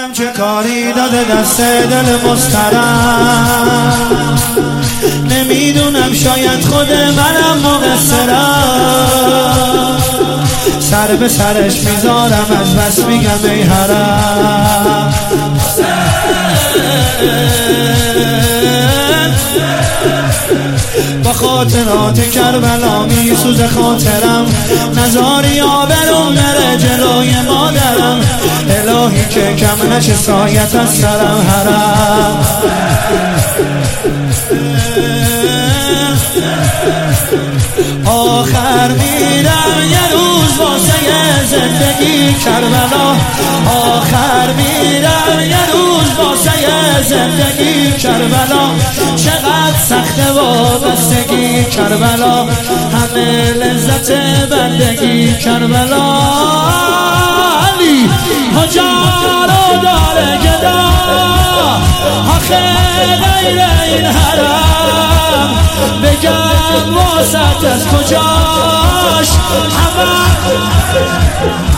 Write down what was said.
منم چه کاری داده دست دل مضطرم، نمیدونم شاید خود منم مقصرم، سر به سرش میذارم از بس میگم ای حرم. با خاطرات کربلا میسوز خاطرم، نزاری آبرون نره جلوی مادرم، الهی که کم نشه سایت از سرم حرم. آخر میرم یه روز واسه زندگی کربلا، آخر میرم یه روز واسه زندگی کربلا، چقدر سخته وابستگی کربلا، همه لذت بندگی کربلا. علی کجا رو داره گدا آخه غیر این حرم، بگم واسط از کجاش همه